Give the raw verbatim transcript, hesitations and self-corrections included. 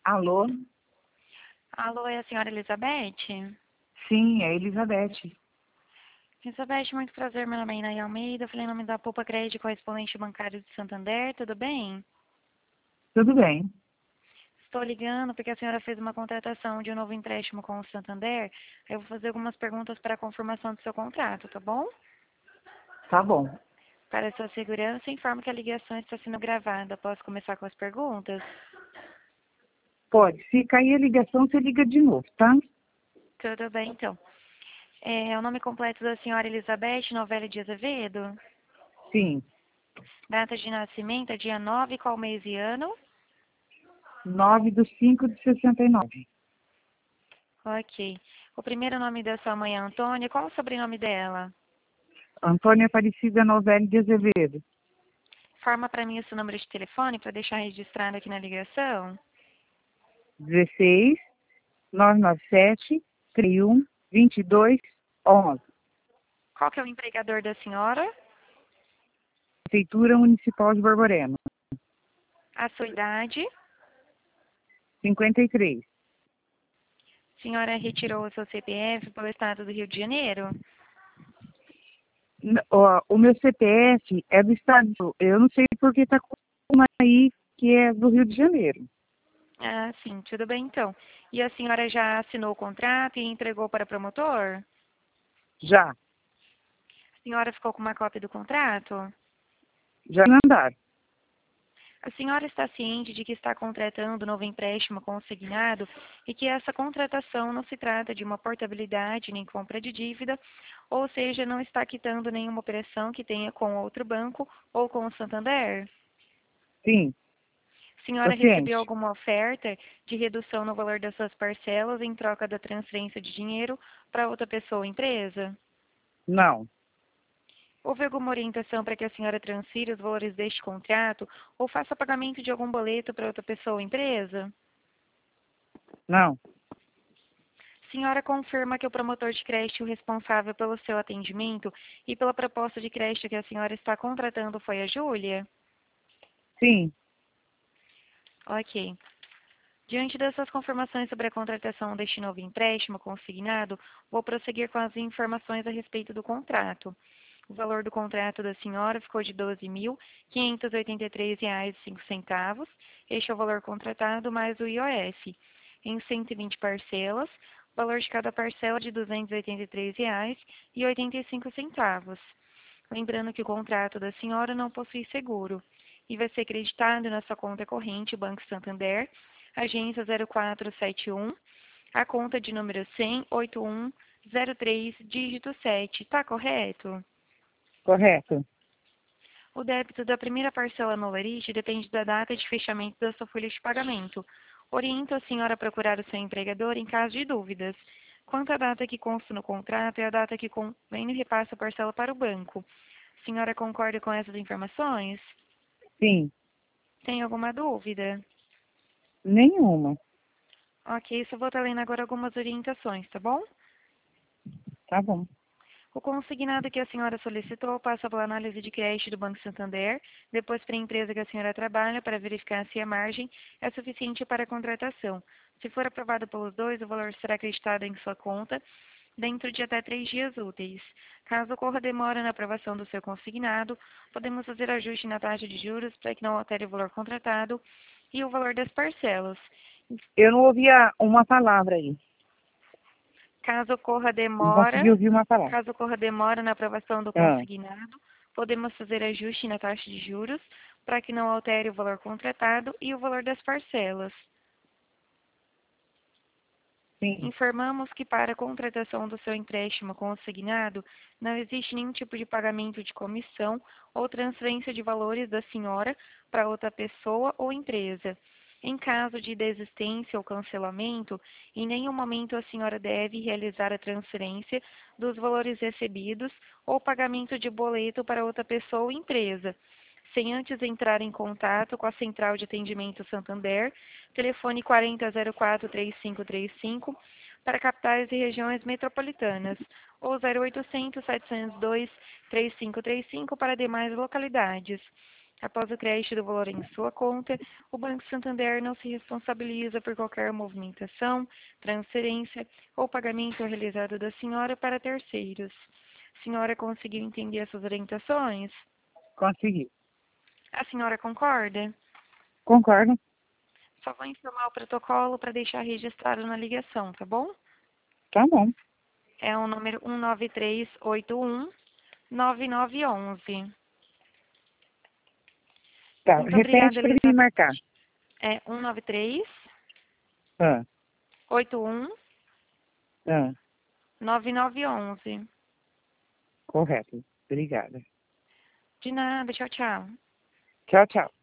Alô? Alô, é a senhora Elizabeth? Sim, é Elizabeth. Elizabeth, muito prazer, meu nome é Inaí Almeida, falei em nome da Poupa Crédito Correspondente Bancário de Santander, tudo bem? Tudo bem? Estou ligando porque a senhora fez uma contratação de um novo empréstimo com o Santander, eu vou fazer algumas perguntas para a confirmação do seu contrato, tá bom? Tá bom. Para a sua segurança, informo que a ligação está sendo gravada. Posso começar com as perguntas? Pode. Se cair a ligação, você liga de novo, tá? Tudo bem, então. É, o nome completo da senhora Elizabeth Novelli de Azevedo? Sim. Data de nascimento é dia nove, qual mês e ano? nove do cinco de sessenta e nove. Ok. O primeiro nome da sua mãe é Antônia. Qual o sobrenome dela? Antônia Aparecida Novelli de Azevedo. Forma para mim esse número de telefone para deixar registrado aqui na ligação. dezesseis, nove nove sete, trinta e um, vinte e dois, onze. Qual que é o empregador da senhora? Prefeitura Municipal de Borborema. A sua idade? cinquenta e três. A senhora retirou o seu C P F pelo estado do Rio de Janeiro? N- ó, O meu C P F é do estado. Eu não sei porque tá com uma aí que é do Rio de Janeiro. Ah, sim. Tudo bem, então. E a senhora já assinou o contrato e entregou para o promotor? Já. A senhora ficou com uma cópia do contrato? Já não andaram. A senhora está ciente de que está contratando novo empréstimo consignado e que essa contratação não se trata de uma portabilidade nem compra de dívida, ou seja, não está quitando nenhuma operação que tenha com outro banco ou com o Santander? Sim. A senhora Tô recebeu ciente. alguma oferta de redução no valor das suas parcelas em troca da transferência de dinheiro para outra pessoa ou empresa? Não. Houve alguma orientação para que a senhora transfira os valores deste contrato ou faça pagamento de algum boleto para outra pessoa ou empresa? Não. Senhora confirma que o promotor de crédito responsável pelo seu atendimento e pela proposta de crédito que a senhora está contratando foi a Júlia? Sim. Ok. Diante dessas confirmações sobre a contratação deste novo empréstimo consignado, vou prosseguir com as informações a respeito do contrato. O valor do contrato da senhora ficou de doze mil quinhentos e oitenta e três reais e cinco centavos. Este é o valor contratado mais o I O F. Em cento e vinte parcelas, o valor de cada parcela é de duzentos e oitenta e três reais e oitenta e cinco centavos. Lembrando que o contrato da senhora não possui seguro e vai ser creditado na sua conta corrente Banco Santander, agência zero quatro sete um, a conta de número cem oito um zero três, dígito sete. Tá correto? Correto. O débito da primeira parcela no Larite depende da data de fechamento da sua folha de pagamento. Oriento a senhora a procurar o seu empregador em caso de dúvidas. Quanto à data que consta no contrato, é a data que o convênio repassa a parcela para o banco. A senhora concorda com essas informações? Sim. Tem alguma dúvida? Nenhuma. Ok, só vou estar lendo agora algumas orientações, tá bom? Tá bom. O consignado que a senhora solicitou passa pela análise de crédito do Banco Santander, depois para a empresa que a senhora trabalha para verificar se a margem é suficiente para a contratação. Se for aprovado pelos dois, o valor será acreditado em sua conta dentro de até três dias úteis. Caso ocorra demora na aprovação do seu consignado, podemos fazer ajuste na taxa de juros para que não altere o valor contratado e o valor das parcelas. Eu não ouvia uma palavra aí. Caso ocorra Não demora, consegui ouvir uma palavra. caso ocorra demora na aprovação do Ah, consignado, podemos fazer ajuste na taxa de juros para que não altere o valor contratado e o valor das parcelas. sim. Informamos que para a contratação do seu empréstimo consignado, não existe nenhum tipo de pagamento de comissão ou transferência de valores da senhora para outra pessoa ou empresa. Em caso de desistência ou cancelamento, em nenhum momento a senhora deve realizar a transferência dos valores recebidos ou pagamento de boleto para outra pessoa ou empresa, sem antes entrar em contato com a Central de Atendimento Santander, telefone quarenta zero quatro três cinco três cinco, para capitais e regiões metropolitanas, ou zero oitocentos, setecentos e dois, três cinco três cinco para demais localidades. Após o crédito do valor em sua conta, o Banco Santander não se responsabiliza por qualquer movimentação, transferência ou pagamento realizado da senhora para terceiros. A senhora conseguiu entender essas orientações? Consegui. A senhora concorda? Concordo? Só vou informar o protocolo para deixar registrado na ligação, tá bom? Tá bom. É o número um nove três oito um nove nove um um. Tá, Muito repete obrigada, para mim Elizabeth. marcar. É um nove três Ah, oito um ah, nove nove um um. correto. Obrigada. De nada, tchau, tchau. Tchau, tchau.